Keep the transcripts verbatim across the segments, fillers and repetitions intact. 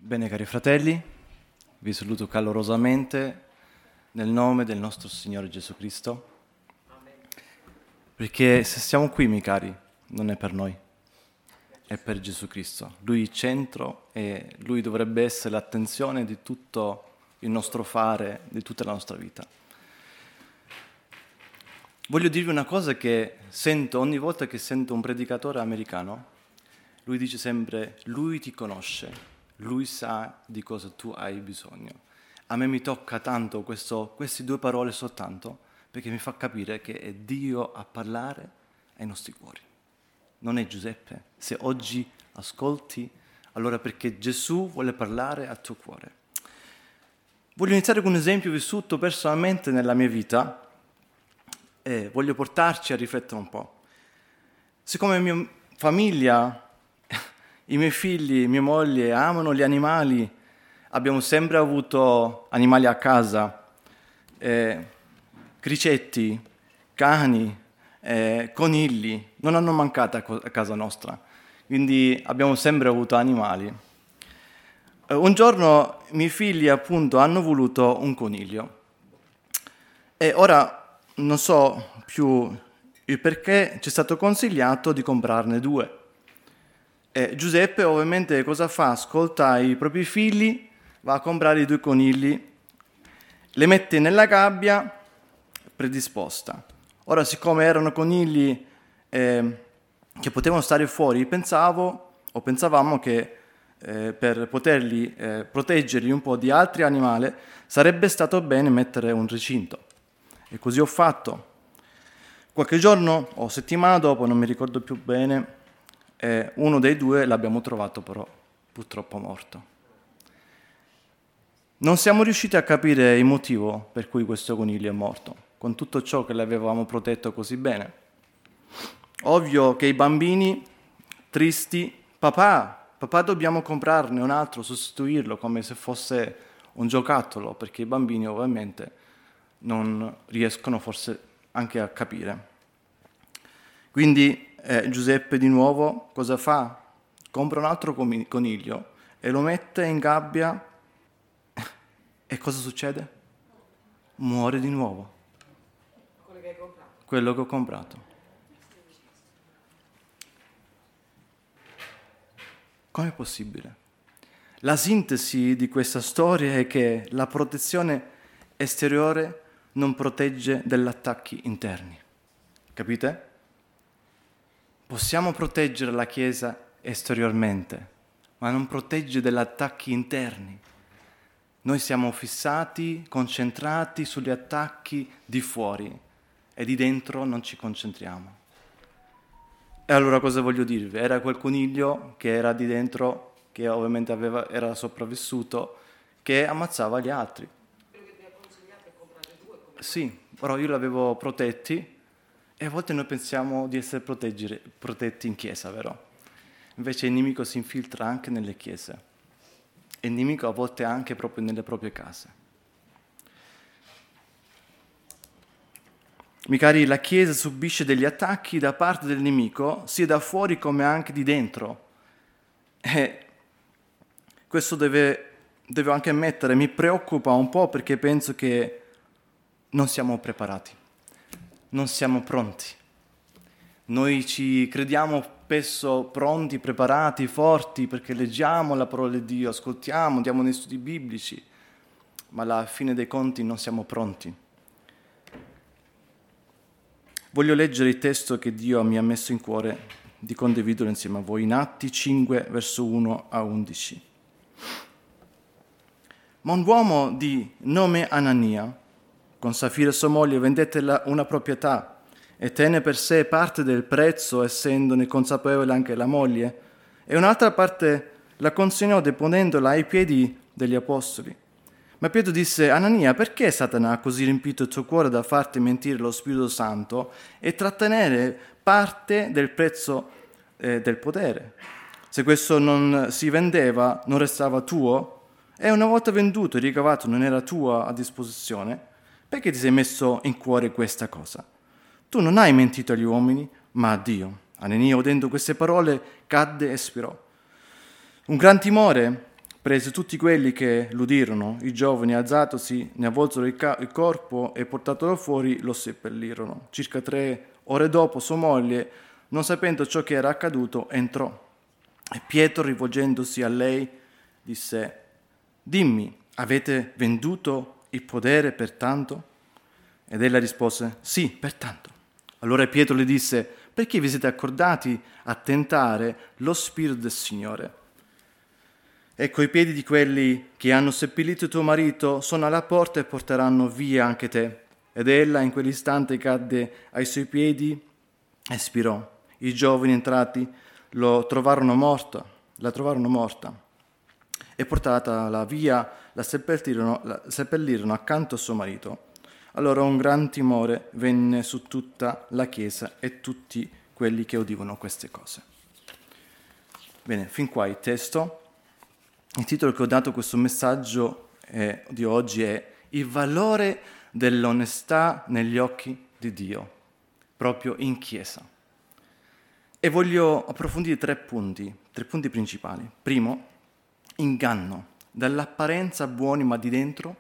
Bene, cari fratelli, vi saluto calorosamente nel nome del nostro Signore Gesù Cristo, perché se siamo qui, miei cari, non è per noi, è per Gesù Cristo. Lui è il centro e Lui dovrebbe essere l'attenzione di tutto il nostro fare, di tutta la nostra vita. Voglio dirvi una cosa che sento ogni volta che sento un predicatore americano. Lui dice sempre, lui ti conosce, lui sa di cosa tu hai bisogno. A me mi tocca tanto questo, queste due parole soltanto, perché mi fa capire che è Dio a parlare ai nostri cuori. Non è Giuseppe. Se oggi ascolti, allora perché Gesù vuole parlare al tuo cuore. Voglio iniziare con un esempio vissuto personalmente nella mia vita e voglio portarci a riflettere un po'. Siccome mia famiglia, i miei figli, mia moglie amano gli animali, abbiamo sempre avuto animali a casa, eh, cricetti, cani, eh, conigli, non hanno mancato a casa nostra, quindi abbiamo sempre avuto animali. Eh, un giorno i miei figli appunto hanno voluto un coniglio e ora non so più il perché ci è stato consigliato di comprarne due. E Giuseppe ovviamente cosa fa? Ascolta i propri figli, va a comprare i due conigli, le mette nella gabbia predisposta. Ora, siccome erano conigli eh, che potevano stare fuori, pensavo o pensavamo che eh, per poterli eh, proteggerli un po' di altri animali sarebbe stato bene mettere un recinto. E così ho fatto. Qualche giorno o settimana dopo, non mi ricordo più bene, eh, uno dei due l'abbiamo trovato però purtroppo morto. Non siamo riusciti a capire il motivo per cui questo coniglio è morto, con tutto ciò che l'avevamo protetto così bene. Ovvio che i bambini, tristi, papà, papà dobbiamo comprarne un altro, sostituirlo come se fosse un giocattolo, perché i bambini ovviamente non riescono forse anche a capire. Quindi eh, Giuseppe di nuovo cosa fa? Compra un altro coniglio e lo mette in gabbia e cosa succede? Muore di nuovo. Quello che hai comprato. Quello che ho comprato. Com'è possibile? La sintesi di questa storia è che la protezione esteriore non protegge dagli attacchi interni. Capite? Possiamo proteggere la Chiesa esteriormente, ma non protegge dagli attacchi interni. Noi siamo fissati, concentrati sugli attacchi di fuori e di dentro non ci concentriamo. E allora cosa voglio dirvi? Era quel coniglio che era di dentro, che ovviamente aveva, era sopravvissuto, che ammazzava gli altri. Sì, però io l'avevo protetti e a volte noi pensiamo di essere protetti in chiesa, vero? Invece il nemico si infiltra anche nelle chiese e il nemico a volte anche proprio nelle proprie case. Miei cari, la chiesa subisce degli attacchi da parte del nemico, sia da fuori come anche di dentro. E questo deve, devo anche ammettere, mi preoccupa un po' perché penso che non siamo preparati, non siamo pronti. Noi ci crediamo spesso pronti, preparati, forti, perché leggiamo la parola di Dio, ascoltiamo, andiamo negli studi biblici, ma alla fine dei conti non siamo pronti. Voglio leggere il testo che Dio mi ha messo in cuore di condividerlo insieme a voi, in Atti cinque, verso uno a undici. Ma un uomo di nome Anania, con Safira sua moglie, vendette una proprietà e tenne per sé parte del prezzo, essendone consapevole anche la moglie, e un'altra parte la consegnò deponendola ai piedi degli apostoli. Ma Pietro disse: Anania, perché Satana ha così riempito il tuo cuore da farti mentire lo Spirito Santo e trattenere parte del prezzo eh, del potere? Se questo non si vendeva, non restava tuo? E una volta venduto e ricavato non era tuo a disposizione? Perché ti sei messo in cuore questa cosa? Tu non hai mentito agli uomini, ma a Dio. Anania, udendo queste parole, cadde e spirò. Un gran timore prese tutti quelli che l'udirono, i giovani, alzatosi, ne avvolsero il, ca- il corpo e portatolo fuori lo seppellirono. Circa tre ore dopo sua moglie, non sapendo ciò che era accaduto, entrò. E Pietro, rivolgendosi a lei, disse: «Dimmi, avete venduto il podere per tanto?» Ed ella rispose: «Sì, per tanto». Allora Pietro le disse: «Perché vi siete accordati a tentare lo Spirito del Signore? Ecco, i piedi di quelli che hanno seppellito tuo marito sono alla porta e porteranno via anche te». Ed ella in quell'istante cadde ai suoi piedi e spirò. I giovani entrati lo trovarono morta, la trovarono morta, e portatala via la seppellirono, la seppellirono accanto a suo marito. Allora un gran timore venne su tutta la chiesa e tutti quelli che udivano queste cose. Bene, fin qua il testo. Il titolo che ho dato a questo messaggio eh, di oggi è «Il valore dell'onestà negli occhi di Dio», proprio in chiesa. E voglio approfondire tre punti, tre punti principali. Primo, inganno, dall'apparenza buoni ma di dentro.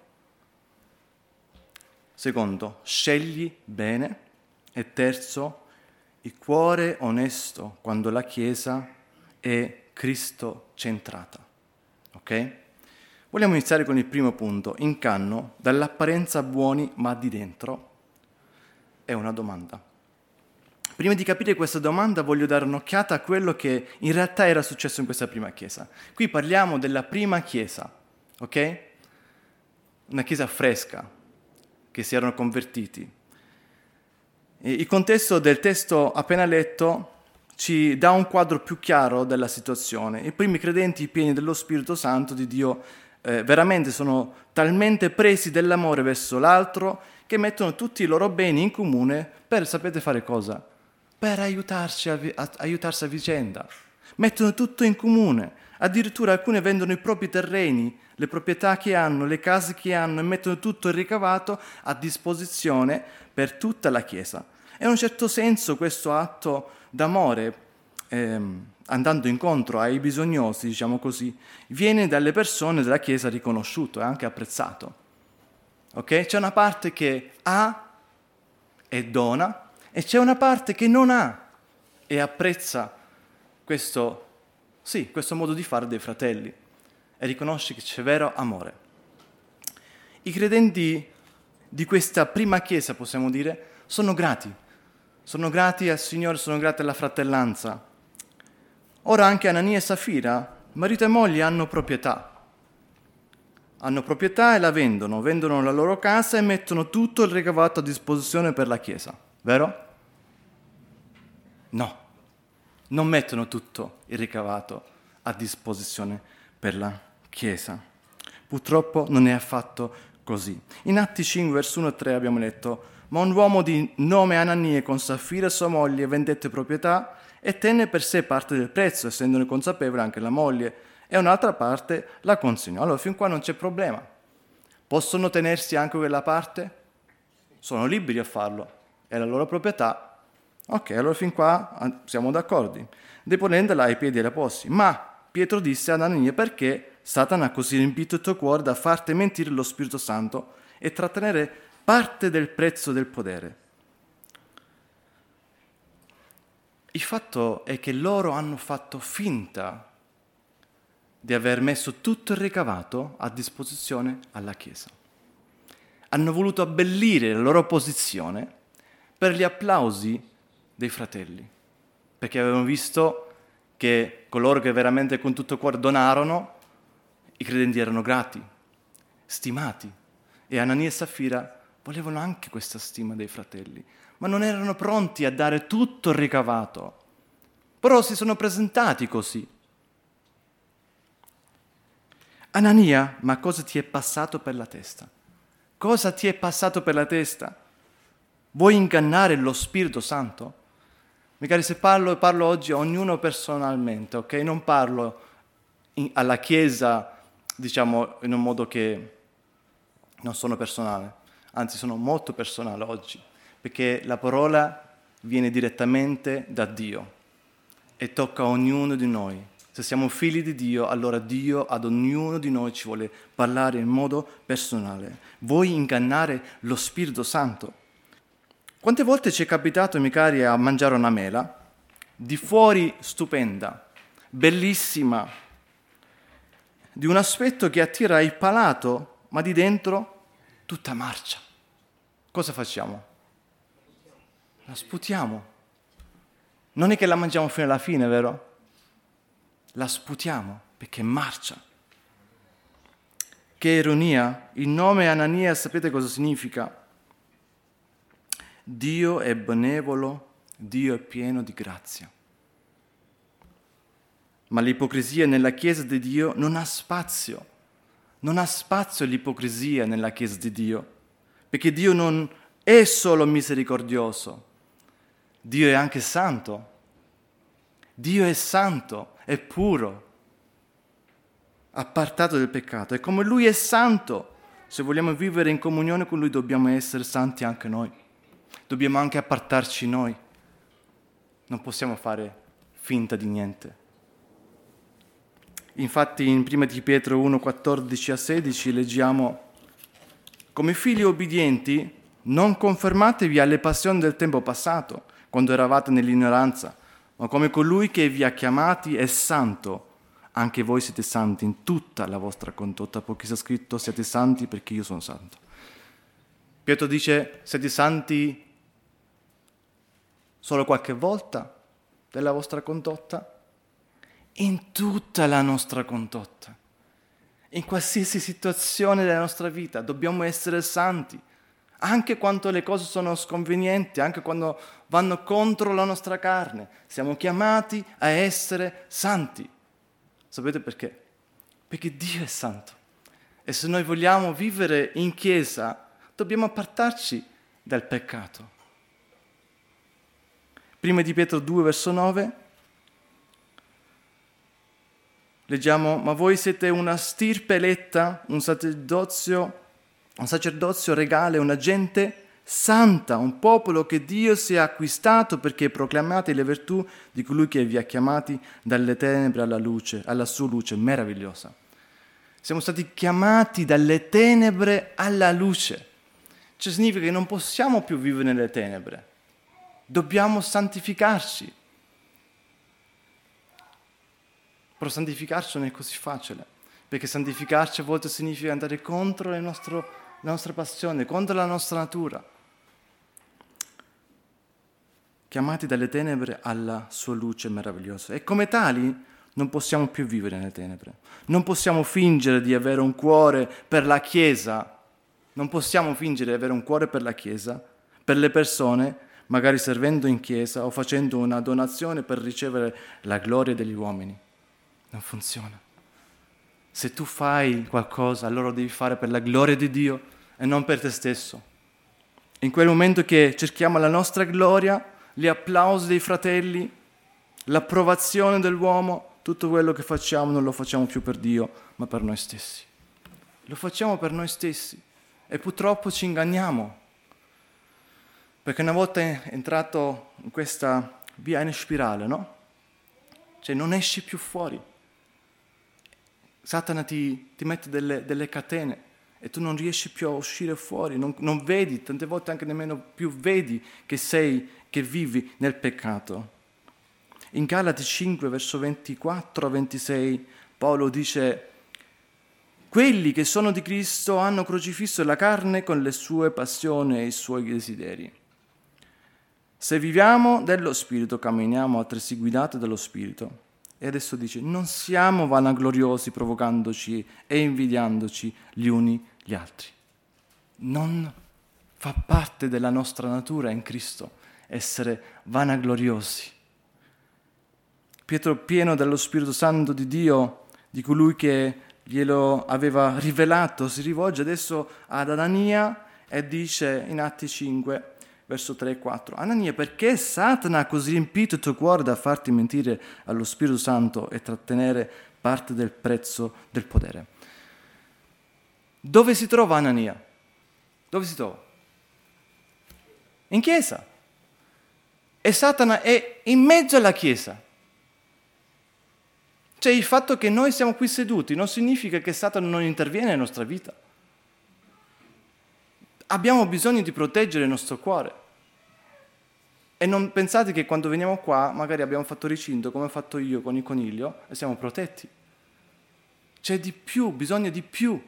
Secondo, scegli bene. E terzo, il cuore onesto quando la Chiesa è Cristo centrata. Ok? Vogliamo iniziare con il primo punto, inganno, dall'apparenza buoni ma di dentro. È una domanda. Prima di capire questa domanda voglio dare un'occhiata a quello che in realtà era successo in questa prima chiesa. Qui parliamo della prima chiesa, ok? Una chiesa fresca, che si erano convertiti. E il contesto del testo appena letto ci dà un quadro più chiaro della situazione. I primi credenti pieni dello Spirito Santo di Dio eh, veramente sono talmente presi dell'amore verso l'altro che mettono tutti i loro beni in comune per, sapete fare cosa? Per aiutarci a, a, aiutarsi a vicenda. Mettono tutto in comune. Addirittura alcuni vendono i propri terreni, le proprietà che hanno, le case che hanno e mettono tutto il ricavato a disposizione per tutta la Chiesa. E in un certo senso questo atto d'amore, ehm, andando incontro ai bisognosi, diciamo così, viene dalle persone della Chiesa riconosciuto e anche apprezzato. Ok? C'è una parte che ha e dona e c'è una parte che non ha e apprezza questo, sì, questo modo di fare dei fratelli e riconosce che c'è vero amore. I credenti di questa prima chiesa, possiamo dire, sono grati. Sono grati al Signore, sono grati alla fratellanza. Ora anche Anania e Safira, marito e moglie, hanno proprietà. Hanno proprietà e la vendono, vendono la loro casa e mettono tutto il ricavato a disposizione per la chiesa, vero? No, non mettono tutto il ricavato a disposizione per la Chiesa. Purtroppo non è affatto così. In Atti cinque, verso uno e tre abbiamo letto: «Ma un uomo di nome Anania con Safira e sua moglie vendette proprietà e tenne per sé parte del prezzo, essendone consapevole anche la moglie, e un'altra parte la consegnò». Allora, fin qua non c'è problema. Possono tenersi anche quella parte? Sono liberi a farlo. È la loro proprietà. Ok, allora fin qua siamo d'accordo. Deponendola ai piedi degli apostoli. Ma Pietro disse ad Anania: «Perché Satana ha così riempito il tuo cuore da farti mentire lo Spirito Santo e trattenere parte del prezzo del podere?» Il fatto è che loro hanno fatto finta di aver messo tutto il ricavato a disposizione alla Chiesa. Hanno voluto abbellire la loro posizione per gli applausi dei fratelli, perché avevano visto che coloro che veramente con tutto il cuore donarono, i credenti erano grati, stimati, e Anania e Safira volevano anche questa stima dei fratelli, ma non erano pronti a dare tutto il ricavato, però si sono presentati così. Anania, ma cosa ti è passato per la testa? Cosa ti è passato per la testa? Vuoi ingannare lo Spirito Santo? Magari se parlo, parlo oggi a ognuno personalmente, ok? Non parlo in, alla Chiesa, diciamo, in un modo che non sono personale, anzi sono molto personale oggi, perché la parola viene direttamente da Dio e tocca a ognuno di noi. Se siamo figli di Dio, allora Dio ad ognuno di noi ci vuole parlare in modo personale. Vuoi ingannare lo Spirito Santo? Quante volte ci è capitato, miei cari, a mangiare una mela? Di fuori stupenda, bellissima, di un aspetto che attira il palato, ma di dentro tutta marcia. Cosa facciamo? La sputiamo. Non è che la mangiamo fino alla fine, vero? La sputiamo perché marcia. Che ironia! Il nome Anania, sapete cosa significa? Dio è benevolo, Dio è pieno di grazia. Ma l'ipocrisia nella Chiesa di Dio non ha spazio. Non ha spazio l'ipocrisia nella Chiesa di Dio, perché Dio non è solo misericordioso, Dio è anche santo. Dio è santo, è puro, appartato dal peccato. E come Lui è santo, se vogliamo vivere in comunione con Lui dobbiamo essere santi anche noi. Dobbiamo anche appartarci noi. Non possiamo fare finta di niente. Infatti in prima di Pietro uno, quattordici a sedici leggiamo: come figli obbedienti, non confermatevi alle passioni del tempo passato, quando eravate nell'ignoranza, ma come colui che vi ha chiamati è santo, anche voi siete santi in tutta la vostra condotta, poiché sta scritto siete santi perché io sono santo. Pietro dice siete santi solo qualche volta della vostra condotta? In tutta la nostra condotta, in qualsiasi situazione della nostra vita dobbiamo essere santi, anche quando le cose sono sconvenienti, anche quando vanno contro la nostra carne. Siamo chiamati a essere santi. Sapete perché? Perché Dio è santo. E se noi vogliamo vivere in chiesa, dobbiamo appartarci dal peccato. Prima di Pietro due, verso nove, leggiamo: ma voi siete una stirpe eletta, un sacerdozio un sacerdozio regale, una gente santa, un popolo che Dio si è acquistato perché proclamate le virtù di colui che vi ha chiamati dalle tenebre alla luce, alla sua luce meravigliosa. Siamo stati chiamati dalle tenebre alla luce. Cioè significa che non possiamo più vivere nelle tenebre. Dobbiamo santificarci. Però santificarci non è così facile, perché santificarci a volte significa andare contro le nostre la nostra passione, contro la nostra natura. Chiamati dalle tenebre alla sua luce meravigliosa. E come tali non possiamo più vivere nelle tenebre. Non possiamo fingere di avere un cuore per la Chiesa. Non possiamo fingere di avere un cuore per la Chiesa, per le persone, magari servendo in Chiesa o facendo una donazione per ricevere la gloria degli uomini. Non funziona. Se tu fai qualcosa, allora lo devi fare per la gloria di Dio e non per te stesso. In quel momento che cerchiamo la nostra gloria, gli applausi dei fratelli, l'approvazione dell'uomo, tutto quello che facciamo non lo facciamo più per Dio, ma per noi stessi. Lo facciamo per noi stessi e purtroppo ci inganniamo. Perché una volta entrato in questa via in spirale, no? Cioè non esci più fuori. Satana ti, ti mette delle, delle catene e tu non riesci più a uscire fuori, non, non vedi, tante volte anche nemmeno più vedi che sei, che vivi nel peccato. In Galati cinque, verso ventiquattro a ventisei, Paolo dice: quelli che sono di Cristo hanno crocifisso la carne con le sue passioni e i suoi desideri. Se viviamo dello Spirito, camminiamo altresì guidati dallo Spirito. E adesso dice: non siamo vanagloriosi provocandoci e invidiandoci gli uni gli altri. Non fa parte della nostra natura in Cristo essere vanagloriosi. Pietro, pieno dello Spirito Santo di Dio, di colui che glielo aveva rivelato, si rivolge adesso ad Anania e dice in Atti cinque, verso tre e quattro: Anania, perché Satana ha così riempito il tuo cuore da farti mentire allo Spirito Santo e trattenere parte del prezzo del potere? Dove si trova Anania? Dove si trova? In chiesa. E Satana è in mezzo alla chiesa. Cioè il fatto che noi siamo qui seduti non significa che Satana non interviene nella nostra vita. Abbiamo bisogno di proteggere il nostro cuore. E non pensate che quando veniamo qua magari abbiamo fatto recinto come ho fatto io con il coniglio e siamo protetti. C'è di più, bisogna di più.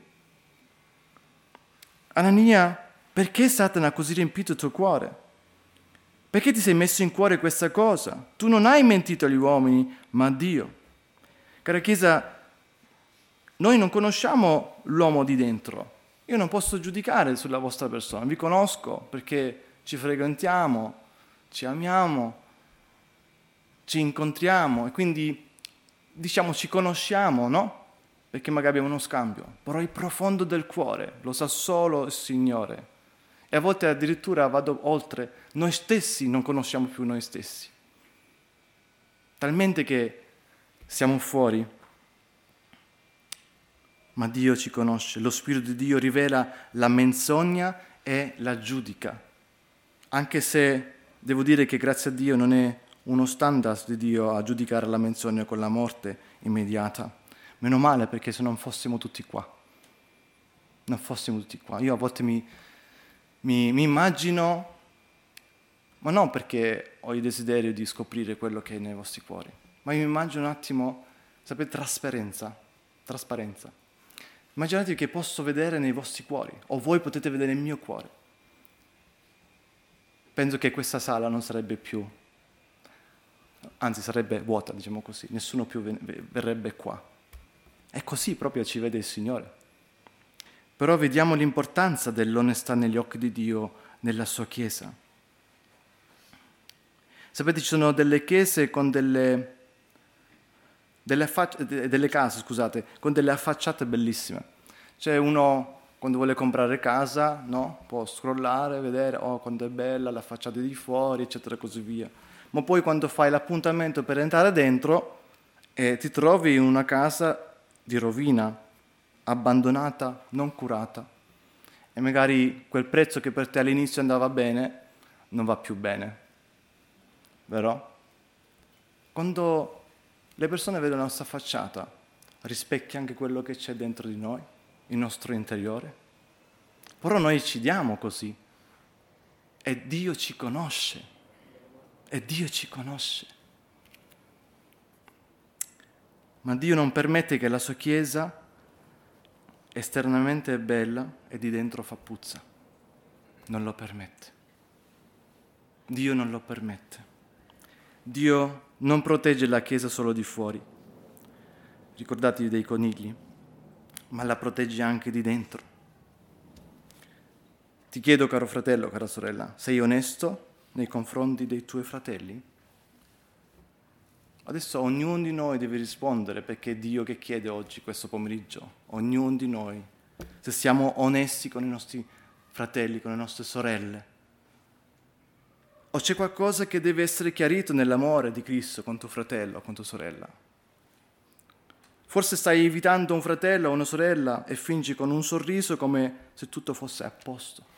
Anania, perché Satana ha così riempito il tuo cuore? Perché ti sei messo in cuore questa cosa? Tu non hai mentito agli uomini, ma a Dio. Cara Chiesa, noi non conosciamo l'uomo di dentro. Io non posso giudicare sulla vostra persona. Vi conosco perché ci frequentiamo, ci amiamo, ci incontriamo e quindi, diciamo, ci conosciamo, no? Perché magari abbiamo uno scambio. Però il profondo del cuore lo sa solo il Signore. E a volte addirittura vado oltre. Noi stessi non conosciamo più noi stessi. Talmente che siamo fuori. Ma Dio ci conosce. Lo Spirito di Dio rivela la menzogna e la giudica. Anche se devo dire che grazie a Dio non è uno standard di Dio a giudicare la menzogna con la morte immediata. Meno male, perché se non fossimo tutti qua. Non fossimo tutti qua. Io a volte mi, mi, mi immagino, ma non perché ho il desiderio di scoprire quello che è nei vostri cuori, ma mi immagino un attimo, sapete, trasparenza, trasparenza. Immaginatevi che posso vedere nei vostri cuori, o voi potete vedere nel mio cuore. Penso che questa sala non sarebbe più, anzi sarebbe vuota, diciamo così, nessuno più verrebbe qua. E così proprio ci vede il Signore. Però vediamo l'importanza dell'onestà negli occhi di Dio nella sua Chiesa. Sapete, ci sono delle chiese con delle, delle, affac- delle case, scusate, con delle affacciate bellissime. Cioè uno, quando vuole comprare casa, no? Può scrollare, vedere, oh, quanto è bella la facciata di fuori, eccetera, e così via. Ma poi quando fai l'appuntamento per entrare dentro, eh, ti trovi in una casa di rovina, abbandonata, non curata. E magari quel prezzo che per te all'inizio andava bene, non va più bene. Vero? Quando le persone vedono la nostra facciata, rispecchia anche quello che c'è dentro di noi, il nostro interiore. Però noi ci diamo così. E Dio ci conosce. E Dio ci conosce. Ma Dio non permette che la sua Chiesa esternamente è bella e di dentro fa puzza. Non lo permette. Dio non lo permette. Dio non protegge la Chiesa solo di fuori. Ricordatevi dei conigli, ma la protegge anche di dentro. Ti chiedo, caro fratello, cara sorella, sei onesto nei confronti dei tuoi fratelli? Adesso ognuno di noi deve rispondere, perché è Dio che chiede oggi, questo pomeriggio, ognuno di noi, se siamo onesti con i nostri fratelli, con le nostre sorelle. O c'è qualcosa che deve essere chiarito nell'amore di Cristo con tuo fratello o con tua sorella? Forse stai evitando un fratello o una sorella e fingi con un sorriso come se tutto fosse a posto.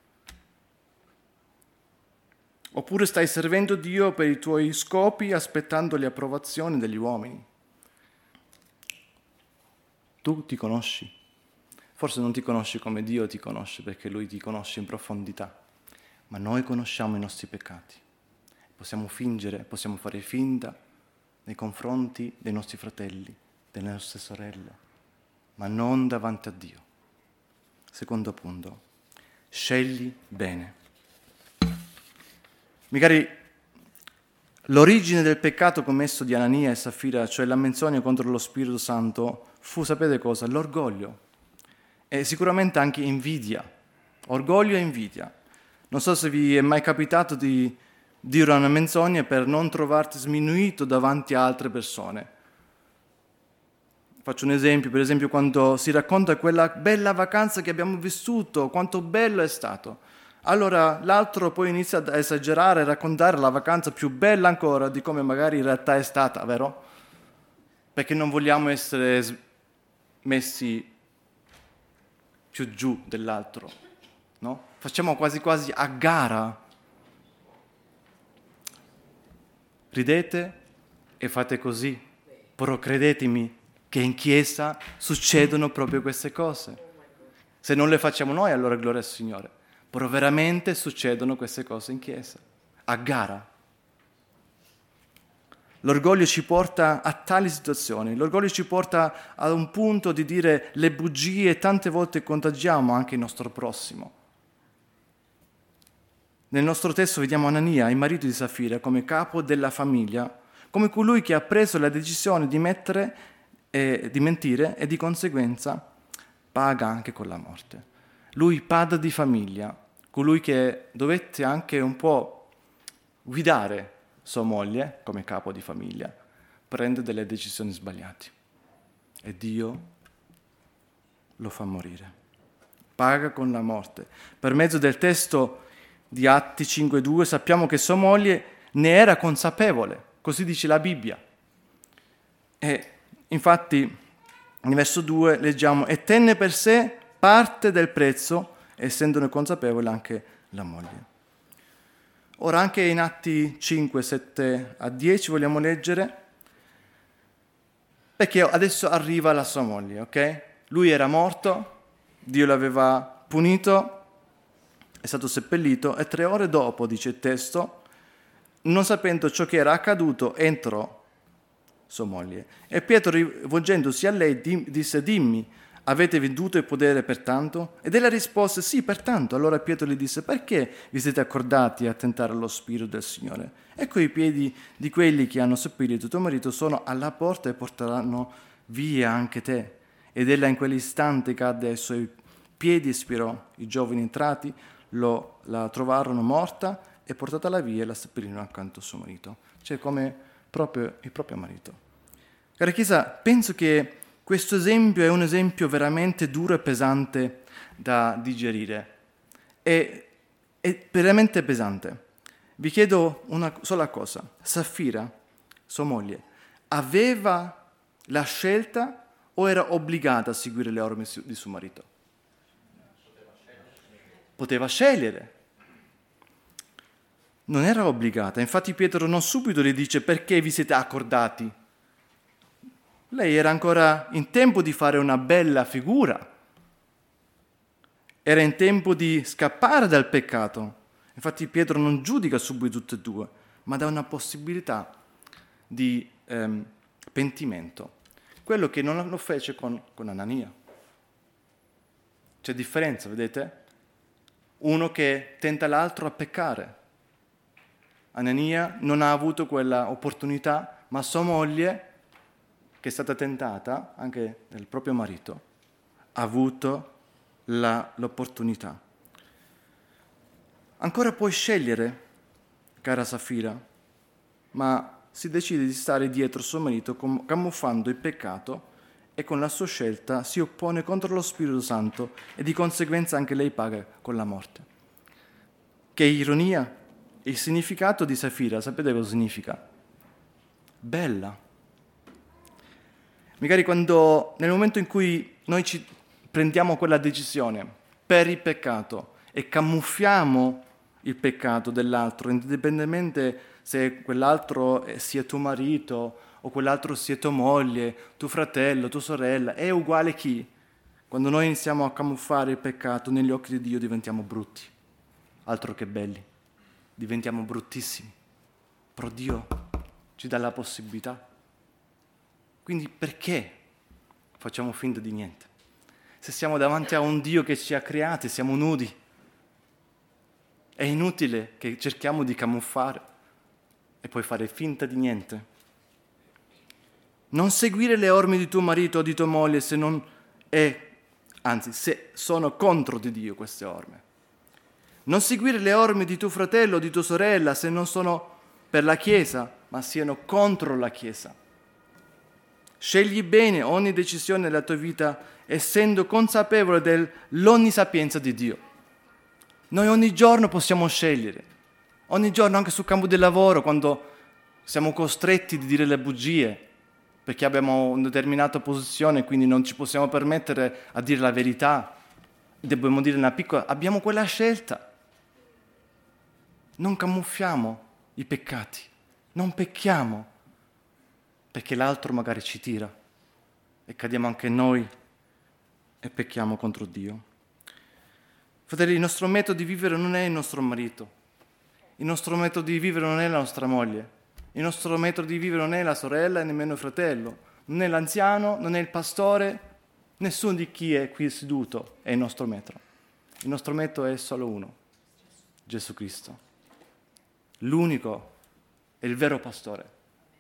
Oppure stai servendo Dio per i tuoi scopi aspettando le approvazioni degli uomini. Tu ti conosci. Forse non ti conosci come Dio ti conosce, perché Lui ti conosce in profondità. Ma noi conosciamo i nostri peccati. Possiamo fingere, possiamo fare finta nei confronti dei nostri fratelli, delle nostre sorelle, ma non davanti a Dio. Secondo punto, scegli bene. Magari l'origine del peccato commesso di Anania e Safira, cioè la menzogna contro lo Spirito Santo, fu, sapete cosa? L'orgoglio. E sicuramente anche invidia. Orgoglio e invidia. Non so se vi è mai capitato di dire una menzogna per non trovarti sminuito davanti a altre persone. Faccio un esempio, per esempio quando si racconta quella bella vacanza che abbiamo vissuto, quanto bello è stato. Allora l'altro poi inizia ad esagerare e raccontare la vacanza più bella ancora di come magari in realtà è stata, vero? Perché non vogliamo essere messi più giù dell'altro, no? Facciamo quasi quasi a gara. Ridete e fate così. Però credetemi che in chiesa succedono proprio queste cose. Se non le facciamo noi, allora gloria al Signore. Però veramente succedono queste cose in chiesa, a gara. L'orgoglio ci porta a tali situazioni, l'orgoglio ci porta ad un punto di dire le bugie e tante volte contagiamo anche il nostro prossimo. Nel nostro testo vediamo Anania, il marito di Safira, come capo della famiglia, come colui che ha preso la decisione di mettere e di mentire e di conseguenza paga anche con la morte. Lui, padre di famiglia, colui che dovette anche un po' guidare sua moglie come capo di famiglia, prende delle decisioni sbagliate e Dio lo fa morire. Paga con la morte. Per mezzo del testo di Atti cinque due sappiamo che sua moglie ne era consapevole, così dice la Bibbia. E infatti nel verso due leggiamo e tenne per sé parte del prezzo, essendone consapevole anche la moglie. Ora anche in Atti cinque, sette a dieci vogliamo leggere, perché adesso arriva la sua moglie, ok? Lui era morto, Dio l'aveva punito, è stato seppellito e tre ore dopo, dice il testo, non sapendo ciò che era accaduto, entrò sua moglie. E Pietro, rivolgendosi a lei, disse, dimmi, avete venduto il potere pertanto? Ed ella rispose, sì, pertanto. Allora Pietro gli disse, perché vi siete accordati a tentare lo Spirito del Signore? Ecco i piedi di quelli che hanno seppellito tuo marito sono alla porta e porteranno via anche te. Ed ella in quell'istante cadde ai suoi piedi e spirò. I giovani entrati lo, la trovarono morta e portatala via e la seppellirono accanto al suo marito. Cioè come proprio il proprio marito. Cara Chiesa, penso che questo esempio è un esempio veramente duro e pesante da digerire. È, è veramente pesante. Vi chiedo una sola cosa. Safira, sua moglie, aveva la scelta o era obbligata a seguire le orme di suo marito? Poteva scegliere. Non era obbligata. Infatti Pietro non subito le dice perché vi siete accordati. Lei era ancora in tempo di fare una bella figura. Era in tempo di scappare dal peccato. Infatti Pietro non giudica subito tutte e due, ma dà una possibilità di ehm, pentimento. Quello che non lo fece con, con Anania. C'è differenza, vedete? Uno che tenta l'altro a peccare. Anania non ha avuto quella opportunità, ma sua moglie, che è stata tentata anche dal proprio marito, ha avuto la, l'opportunità. Ancora puoi scegliere, cara Safira, ma si decide di stare dietro suo marito camuffando il peccato e con la sua scelta si oppone contro lo Spirito Santo e di conseguenza anche lei paga con la morte. Che ironia! Il significato di Safira, sapete cosa significa? Bella. Magari quando, nel momento in cui noi ci prendiamo quella decisione per il peccato e camuffiamo il peccato dell'altro, indipendentemente se quell'altro sia tuo marito o quell'altro sia tua moglie, tuo fratello, tua sorella, è uguale chi? Quando noi iniziamo a camuffare il peccato negli occhi di Dio diventiamo brutti, altro che belli, diventiamo bruttissimi. Però Dio ci dà la possibilità. Quindi perché facciamo finta di niente? Se siamo davanti a un Dio che ci ha creati, siamo nudi. È inutile che cerchiamo di camuffare e poi fare finta di niente. Non seguire le orme di tuo marito o di tua moglie se non è, anzi, se sono contro di Dio queste orme. Non seguire le orme di tuo fratello o di tua sorella se non sono per la Chiesa, ma siano contro la Chiesa. Scegli bene ogni decisione della tua vita essendo consapevole dell'onnisapienza di Dio. Noi ogni giorno possiamo scegliere, ogni giorno anche sul campo del lavoro, quando siamo costretti di dire le bugie, perché abbiamo una determinata posizione e quindi non ci possiamo permettere a dire la verità, dobbiamo dire una piccola, abbiamo quella scelta. Non camuffiamo i peccati, non pecchiamo. perché l'altro magari ci tira e cadiamo anche noi e pecchiamo contro Dio. Fratelli, il nostro metodo di vivere non è il nostro marito, il nostro metodo di vivere non è la nostra moglie, il nostro metodo di vivere non è la sorella e nemmeno il fratello, non è l'anziano, non è il pastore, nessuno di chi è qui seduto è il nostro metodo. Il nostro metodo è solo uno, Gesù Cristo, l'unico e il vero pastore.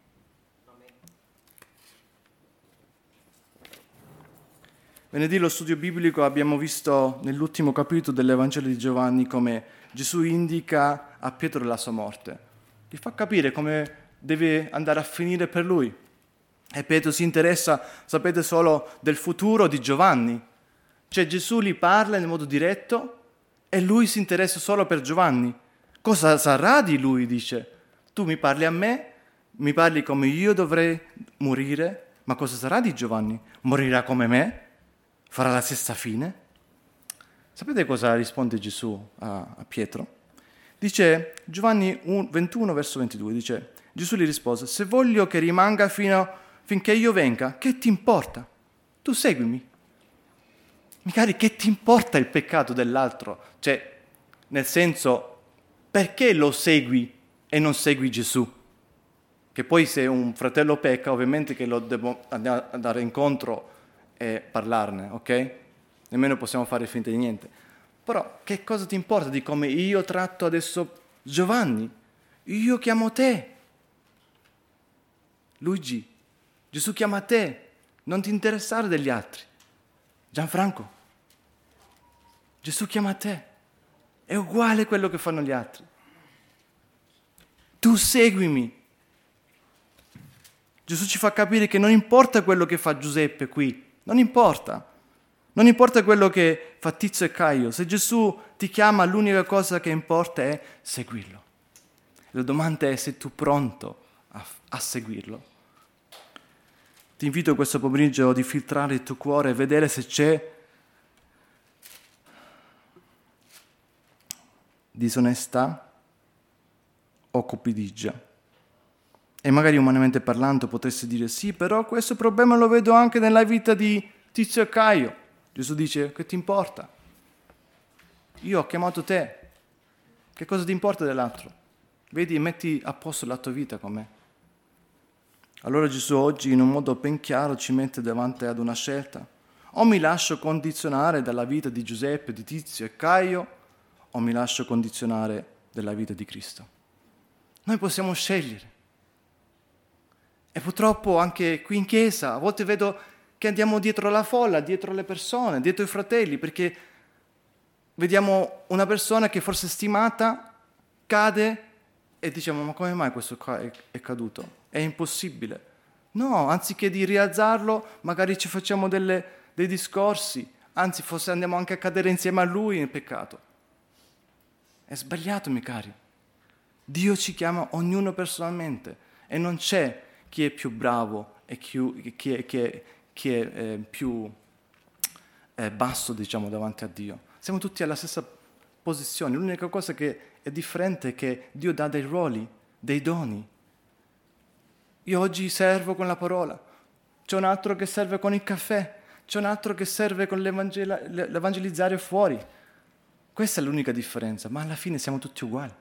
Venerdì lo studio biblico abbiamo visto nell'ultimo capitolo dell'Evangelo di Giovanni come Gesù indica a Pietro la sua morte. Gli fa capire come deve andare a finire per lui. E Pietro si interessa, sapete, solo del futuro di Giovanni. Cioè Gesù gli parla in modo diretto e lui si interessa solo per Giovanni. Cosa sarà di lui, dice. Tu mi parli a me, mi parli come io dovrei morire, ma cosa sarà di Giovanni? Morirà come me? Farà la stessa fine? Sapete cosa risponde Gesù a, a Pietro? Dice Giovanni ventuno, verso ventidue, dice, Gesù gli rispose, se voglio che rimanga fino finché io venga, che ti importa? Tu seguimi. Magari che ti importa il peccato dell'altro? Cioè, nel senso, perché lo segui e non segui Gesù? Che poi se un fratello pecca, ovviamente che lo devo andare incontro e parlarne, ok? Nemmeno possiamo fare finta di niente. Però che cosa ti importa di come io tratto adesso Giovanni? Io chiamo te. Luigi, Gesù chiama te. Non ti interessare degli altri. Gianfranco, Gesù chiama te. È uguale a quello che fanno gli altri. Tu seguimi. Gesù ci fa capire che non importa quello che fa Giuseppe qui. Non importa, non importa quello che fa Tizio e Caio, se Gesù ti chiama l'unica cosa che importa è seguirlo. La domanda è se tu sei pronto a, a seguirlo. Ti invito questo pomeriggio di filtrare il tuo cuore e vedere se c'è disonestà o cupidigia. E magari umanamente parlando potresti dire sì, però questo problema lo vedo anche nella vita di Tizio e Caio. Gesù dice, che ti importa? Io ho chiamato te. Che cosa ti importa dell'altro? Vedi, metti a posto la tua vita con me. Allora Gesù oggi in un modo ben chiaro ci mette davanti ad una scelta. O mi lascio condizionare dalla vita di Giuseppe, di Tizio e Caio, o mi lascio condizionare dalla vita di Cristo. Noi possiamo scegliere. E purtroppo anche qui in chiesa a volte vedo che andiamo dietro la folla, dietro le persone, dietro i fratelli, perché vediamo una persona che forse è stimata, cade e diciamo ma come mai questo qua è, è caduto? È impossibile. No, anziché di rialzarlo, magari ci facciamo delle, dei discorsi, anzi forse andiamo anche a cadere insieme a lui nel peccato. È sbagliato, miei cari. Dio ci chiama ognuno personalmente e non c'è chi è più bravo e chi, chi è, chi è, chi è eh, più eh, basso, diciamo, davanti a Dio. Siamo tutti alla stessa posizione. L'unica cosa che è differente è che Dio dà dei ruoli, dei doni. Io oggi servo con la parola, c'è un altro che serve con il caffè, c'è un altro che serve con l'evangelizzare fuori. Questa è l'unica differenza, ma alla fine siamo tutti uguali.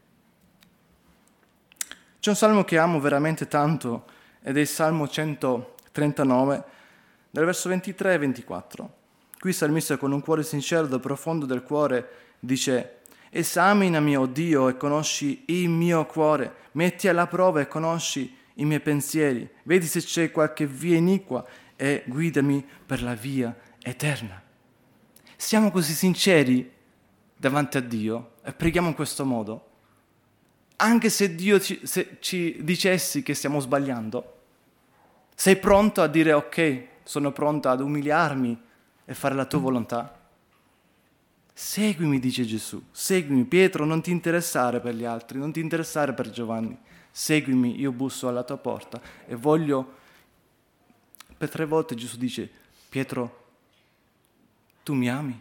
C'è un salmo che amo veramente tanto ed è il Salmo centotrentanove, dal verso ventitré e ventiquattro. Qui il salmista con un cuore sincero dal profondo del cuore dice: esaminami, o Dio, e conosci il mio cuore, metti alla prova e conosci i miei pensieri, vedi se c'è qualche via iniqua e guidami per la via eterna. Siamo così sinceri davanti a Dio e preghiamo in questo modo. Anche se Dio ci, se ci dicessi che stiamo sbagliando, sei pronto a dire ok, sono pronto ad umiliarmi e fare la tua volontà? Seguimi, dice Gesù, seguimi. Pietro, non ti interessare per gli altri, non ti interessare per Giovanni. Seguimi, io busso alla tua porta e voglio... Per tre volte Gesù dice: Pietro, tu mi ami?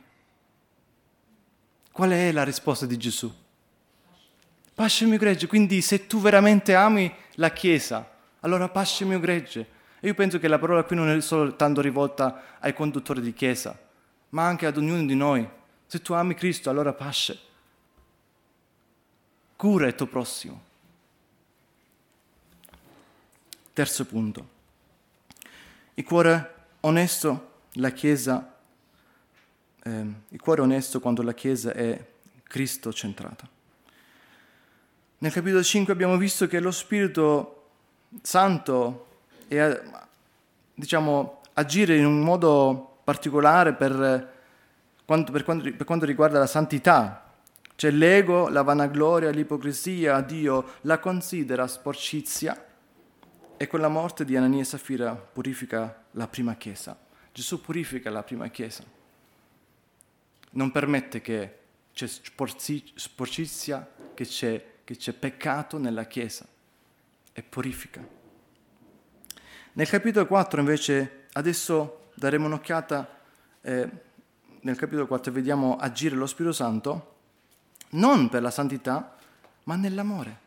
Qual è la risposta di Gesù? Pasce il mio gregge. Quindi se tu veramente ami la Chiesa, allora pasce il mio gregge. E io penso che la parola qui non è soltanto rivolta ai conduttori di chiesa, ma anche ad ognuno di noi. Se tu ami Cristo, allora pasce. Cura il tuo prossimo. Terzo punto. Il cuore onesto, la Chiesa, eh, il cuore onesto quando la Chiesa è Cristo centrata. Nel capitolo cinque abbiamo visto che lo Spirito Santo è, diciamo, agire in un modo particolare per quanto, per quanto, per quanto riguarda la santità. Cioè l'ego, la vanagloria, l'ipocrisia, Dio la considera sporcizia e con la morte di Anania e Safira purifica la prima Chiesa. Gesù purifica la prima Chiesa. Non permette che c'è sporcizia, che c'è, che c'è peccato nella Chiesa e purifica. Nel capitolo quattro invece, adesso daremo un'occhiata, eh, nel capitolo quattro vediamo agire lo Spirito Santo non per la santità, ma nell'amore.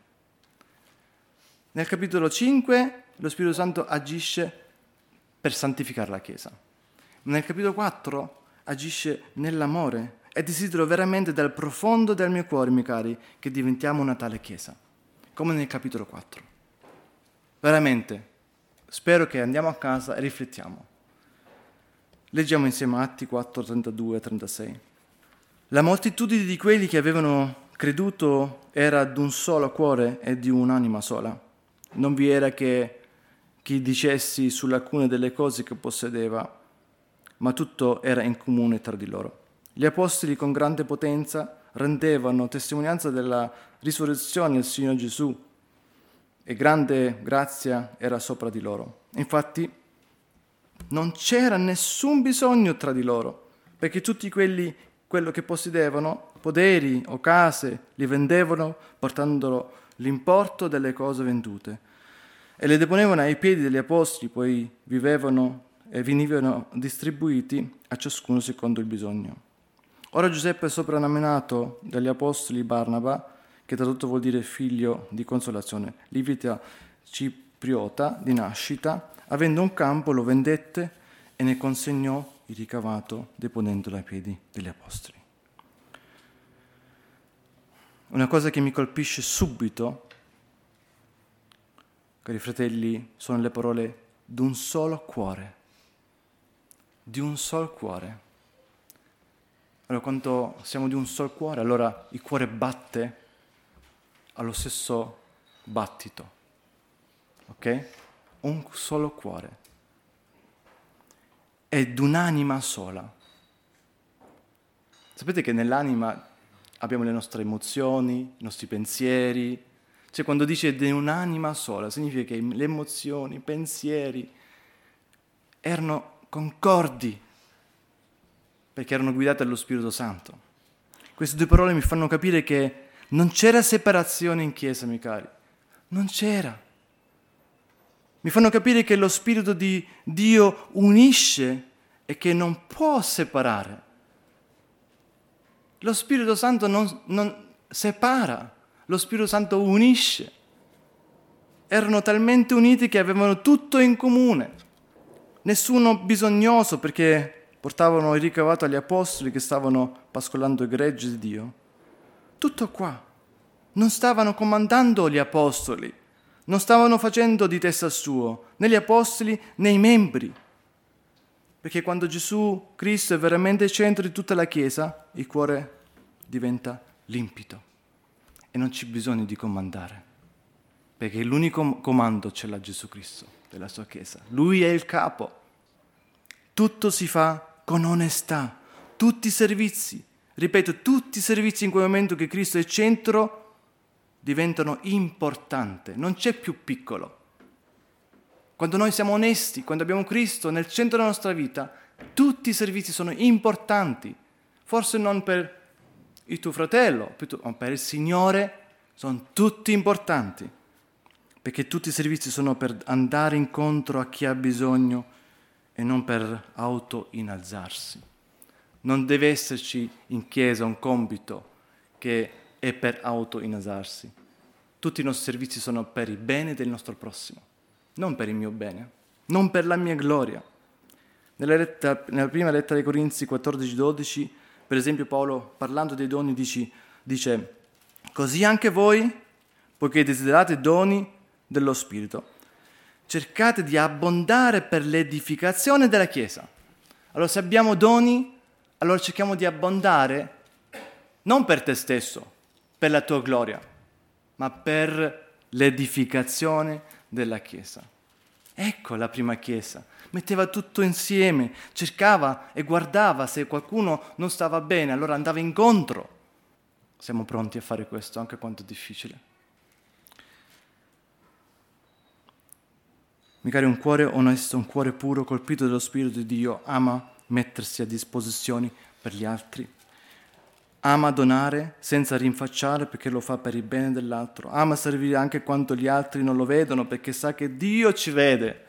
Nel capitolo cinque lo Spirito Santo agisce per santificare la Chiesa. Nel capitolo quattro agisce nell'amore e desidero veramente dal profondo del mio cuore, miei cari, che diventiamo una tale Chiesa, come nel capitolo quattro. Veramente, spero che andiamo a casa e riflettiamo. Leggiamo insieme Atti quattro, trentadue e trentasei. La moltitudine di quelli che avevano creduto era d'un solo cuore e di un'anima sola. Non vi era che chi dicessi sull'alcune delle cose che possedeva, ma tutto era in comune tra di loro. Gli apostoli con grande potenza rendevano testimonianza della risurrezione del Signore Gesù e grande grazia era sopra di loro. Infatti non c'era nessun bisogno tra di loro, perché tutti quelli quello che possedevano, poderi o case, li vendevano portando l'importo delle cose vendute e le deponevano ai piedi degli apostoli, poi vivevano e venivano distribuiti a ciascuno secondo il bisogno. Ora Giuseppe, soprannominato dagli apostoli Barnaba, che tradotto vuol dire figlio di consolazione, lievita cipriota di nascita, avendo un campo lo vendette e ne consegnò il ricavato deponendolo ai piedi degli apostoli. Una cosa che mi colpisce subito, cari fratelli, sono le parole d'un solo cuore. Di un solo cuore. Allora, quando siamo di un solo cuore, allora il cuore batte allo stesso battito. Ok? Un solo cuore. È d'un'anima sola. Sapete che nell'anima abbiamo le nostre emozioni, i nostri pensieri. Cioè quando dice di un'anima sola, significa che le emozioni, i pensieri erano concordi, perché erano guidate dallo Spirito Santo. Queste due parole mi fanno capire che non c'era separazione in Chiesa, miei cari. Non c'era. Mi fanno capire che lo Spirito di Dio unisce e che non può separare. Lo Spirito Santo non, non separa, lo Spirito Santo unisce. Erano talmente uniti che avevano tutto in comune. Nessuno bisognoso, perché portavano il ricavato agli apostoli che stavano pascolando i greggi di Dio. Tutto qua. Non stavano comandando gli apostoli. Non stavano facendo di testa suo, né gli apostoli né i membri. Perché quando Gesù Cristo è veramente il centro di tutta la Chiesa, il cuore diventa limpido e non c'è bisogno di comandare. Perché l'unico comando ce l'ha Gesù Cristo della sua Chiesa. Lui è il capo. Tutto si fa con onestà. Tutti i servizi, ripeto, tutti i servizi in quel momento che Cristo è il centro diventano importanti, non c'è più piccolo. Quando noi siamo onesti, quando abbiamo Cristo nel centro della nostra vita, tutti i servizi sono importanti. Forse non per il tuo fratello, ma per il Signore sono tutti importanti. Perché tutti i servizi sono per andare incontro a chi ha bisogno e non per auto-innalzarsi. Non deve esserci in Chiesa un compito che è per auto-innalzarsi. Tutti i nostri servizi sono per il bene del nostro prossimo. non per il mio bene, non per la mia gloria. Nella, lettera, nella prima lettera ai Corinzi quattordici dodici, per esempio, Paolo, parlando dei doni, dice, dice così anche voi, poiché desiderate doni dello Spirito, cercate di abbondare per l'edificazione della Chiesa. Allora, se abbiamo doni, allora cerchiamo di abbondare non per te stesso, per la tua gloria, ma per l'edificazione della Chiesa. Ecco la prima Chiesa. Metteva tutto insieme, cercava e guardava se qualcuno non stava bene, allora andava incontro. Siamo pronti a fare questo, anche quanto è difficile. Magari un cuore onesto, un cuore puro, colpito dallo Spirito di Dio, ama mettersi a disposizione per gli altri. Ama donare senza rinfacciare perché lo fa per il bene dell'altro. Ama servire anche quando gli altri non lo vedono perché sa che Dio ci vede.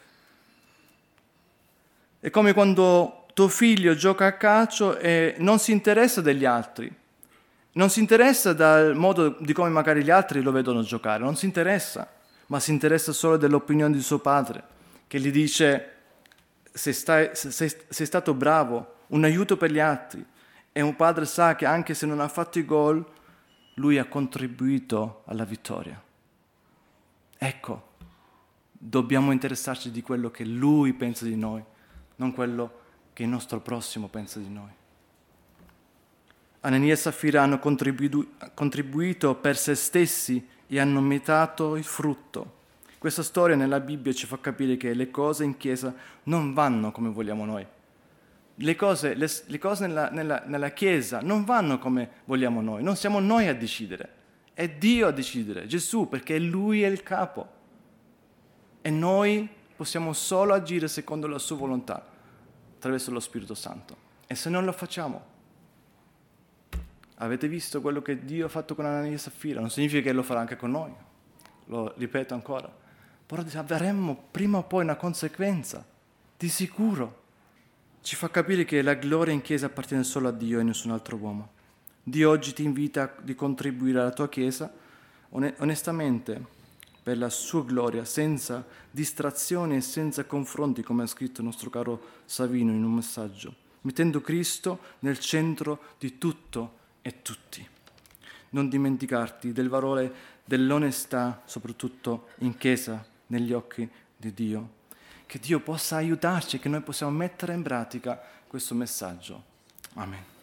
È come quando tuo figlio gioca a calcio e non si interessa degli altri. Non si interessa dal modo di come magari gli altri lo vedono giocare. Non si interessa, ma si interessa solo dell'opinione di suo padre, che gli dice se stai, se, se, sei stato bravo, un aiuto per gli altri. E un padre sa che anche se non ha fatto i gol, lui ha contribuito alla vittoria. Ecco, dobbiamo interessarci di quello che lui pensa di noi, non quello che il nostro prossimo pensa di noi. Anania e Saffira hanno contribu- contribuito per se stessi e hanno metato il frutto. Questa storia nella Bibbia ci fa capire che le cose in chiesa non vanno come vogliamo noi. Le cose, le, le cose nella, nella, nella chiesa non vanno come vogliamo noi, non siamo noi a decidere, è Dio a decidere, Gesù, perché Lui è il capo. E noi possiamo solo agire secondo la sua volontà, attraverso lo Spirito Santo. E se non lo facciamo, avete visto quello che Dio ha fatto con Anania e Saffira, non significa che lo farà anche con noi, lo ripeto ancora, però avremo prima o poi una conseguenza, di sicuro. Ci fa capire che la gloria in chiesa appartiene solo a Dio e a nessun altro uomo. Dio oggi ti invita a contribuire alla tua chiesa onestamente per la sua gloria, senza distrazioni e senza confronti, come ha scritto il nostro caro Savino in un messaggio, mettendo Cristo nel centro di tutto e tutti. Non dimenticarti del valore dell'onestà, soprattutto in chiesa, negli occhi di Dio. Che Dio possa aiutarci e che noi possiamo mettere in pratica questo messaggio. Amen.